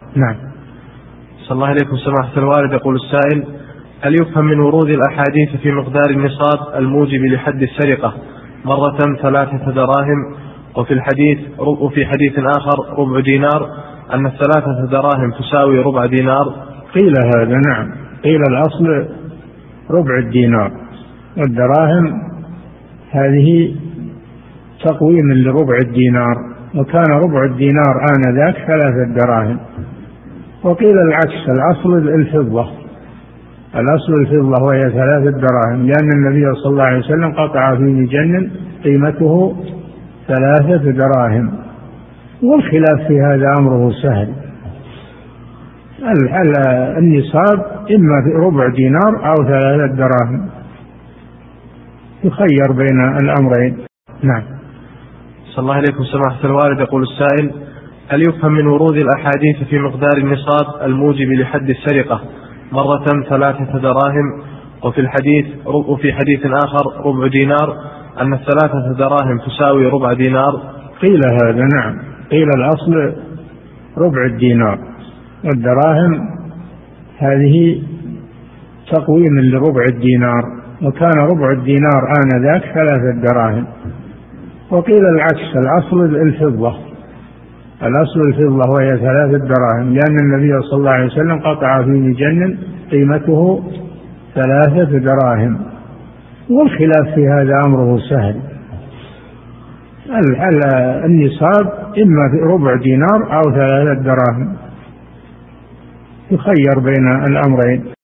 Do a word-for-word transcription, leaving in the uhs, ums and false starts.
نعم. صلى الله عليكم سماحة الوالد. يقول السائل: هل يفهم من ورود الأحاديث في مقدار النصاب الموجب لحد السرقة مرة ثلاثة دراهم، وفي الحديث وفي حديث آخر ربع دينار، أن الثلاثة دراهم تساوي ربع دينار؟ قيل هذا، نعم، قيل الأصل ربع الدينار، والدراهم هذه تقويم لربع الدينار، وكان ربع الدينار آنذاك ثلاثة دراهم. وقيل العكس، الأصل الفضة، الأصل الفضة وهي ثلاثة دراهم، لأن النبي صلى الله عليه وسلم قطع في مجن قيمته ثلاثة دراهم. والخلاف في هذا أمره سهل، النصاب إما في ربع دينار أو ثلاثة دراهم، يخير بين الأمرين. نعم. صلى الله عليكم سماحة الوالد. يقول السائل: هل يفهم من ورود الأحاديث في مقدار النصاب الموجب لحد السرقة مرة ثلاثة دراهم، وفي الحديث وفي حديث آخر ربع دينار، أن الثلاثة دراهم تساوي ربع دينار؟ قيل هذا، نعم، قيل الأصل ربع الدينار، والدراهم هذه تقويم لربع الدينار، وكان ربع الدينار آنذاك ثلاثة دراهم. وقيل العكس، الأصل الفضة، الأصل الفضة وهي ثلاثة دراهم، لأن النبي صلى الله عليه وسلم قطع في مجن قيمته ثلاثة دراهم. والخلاف في هذا أمره سهل، النصاب إما في ربع دينار أو ثلاثة دراهم، يخير بين الأمرين.